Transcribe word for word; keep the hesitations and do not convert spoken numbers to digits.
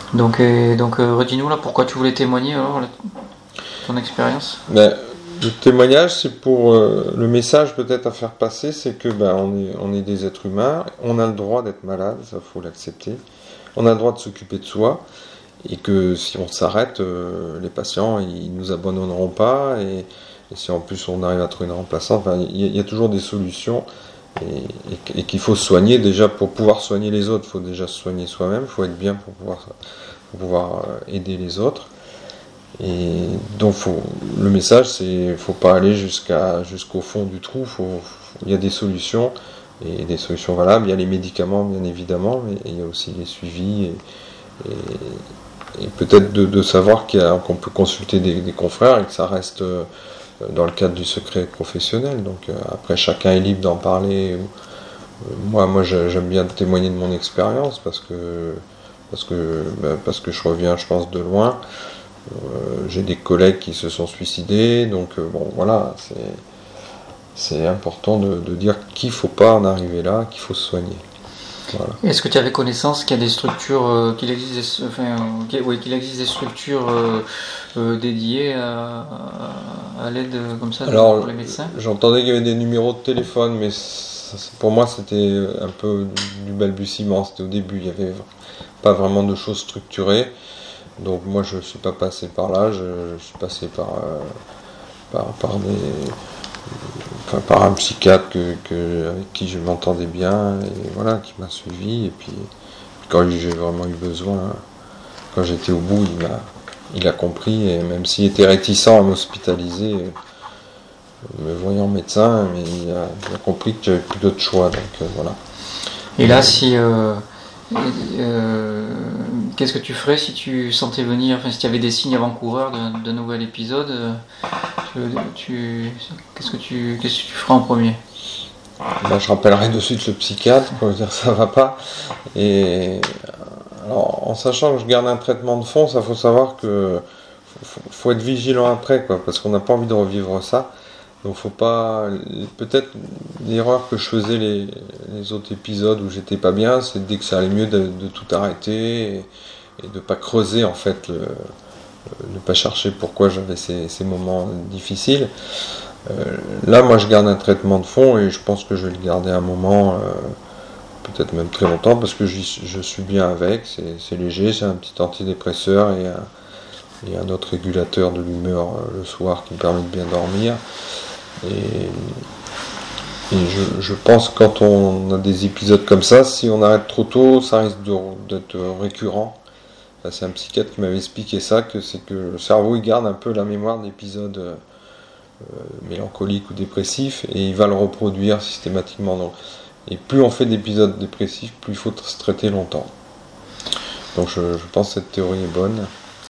Donc, euh, donc euh, redis-nous là pourquoi tu voulais témoigner alors, là, ton expérience. Ben, le témoignage, c'est pour euh, le message peut-être à faire passer, c'est que ben, on est, on est des êtres humains, on a le droit d'être malade, ça faut l'accepter. On a le droit de s'occuper de soi, et que si on s'arrête, euh, les patients ils nous abandonneront pas, et, et si en plus on arrive à trouver une remplaçante, ben, il y, y a toujours des solutions, et, et, et qu'il faut se soigner déjà pour pouvoir soigner les autres. Il faut déjà se soigner soi-même, il faut être bien pour pouvoir, pour pouvoir aider les autres. Et donc faut, le message c'est faut pas aller jusqu'à jusqu'au fond du trou, faut, faut, il y a des solutions et des solutions valables, il y a les médicaments bien évidemment, mais il y a aussi les suivis et, et, et peut-être de, de savoir qu'il y a, qu'on peut consulter des, des confrères et que ça reste euh, dans le cadre du secret professionnel. Donc euh, après chacun est libre d'en parler. Euh, moi moi j'aime bien témoigner de mon expérience parce que parce que ben, parce que je reviens je pense de loin. Euh, j'ai des collègues qui se sont suicidés, donc euh, bon voilà, c'est, c'est important de, de dire qu'il ne faut pas en arriver là, qu'il faut se soigner. Voilà. Est-ce que tu avais connaissance qu'il y a des structures, euh, qu'il existe, enfin, euh, qu'il, oui, qu'il existe des structures euh, euh, dédiées à, à, à l'aide comme ça de, Alors, pour les médecins? j'entendais qu'il y avait des numéros de téléphone, mais ça, pour moi c'était un peu du balbutiement, c'était au début, il n'y avait pas vraiment de choses structurées. Donc moi je ne suis pas passé par là, je, je suis passé par, euh, par, par, des, enfin, par un psychiatre que, que, avec qui je m'entendais bien et voilà, qui m'a suivi. Et puis quand j'ai vraiment eu besoin, quand j'étais au bout, il m'a, il a compris, et même s'il était réticent à m'hospitaliser, me voyant médecin, mais il a, il a compris que j'avais plus d'autre choix. Donc euh, voilà. Et là, si euh, euh, qu'est-ce que tu ferais si tu sentais venir, enfin si tu avais des signes avant-coureurs d'un, d'un nouvel épisode, tu, tu, qu'est-ce que tu, qu'est-ce que tu ferais en premier? Là, je rappellerai de suite le psychiatre pour dire ça va pas. Et alors, en sachant que je garde un traitement de fond, ça faut savoir que faut, faut être vigilant après, quoi, parce qu'on n'a pas envie de revivre ça. Donc faut pas. Peut-être l'erreur que je faisais les, les autres épisodes où j'étais pas bien, c'est dès que ça allait mieux de, de tout arrêter et, et de pas creuser en fait, le, ne pas chercher pourquoi j'avais ces, ces moments difficiles. Euh, là, moi, je garde un traitement de fond et je pense que je vais le garder un moment, euh, peut-être même très longtemps, parce que j'y, je suis bien avec. C'est, c'est léger, c'est un petit antidépresseur et un, et un autre régulateur de l'humeur euh, le soir qui me permet de bien dormir. Et, et je, je pense que quand on a des épisodes comme ça, si on arrête trop tôt, ça risque de, d'être récurrent. Enfin, c'est un psychiatre qui m'avait expliqué ça, que c'est que le cerveau il garde un peu la mémoire d'épisodes euh, mélancoliques ou dépressifs et il va le reproduire systématiquement. Donc, et plus on fait d'épisodes dépressifs, plus il faut se traiter longtemps. Donc je, je pense que cette théorie est bonne.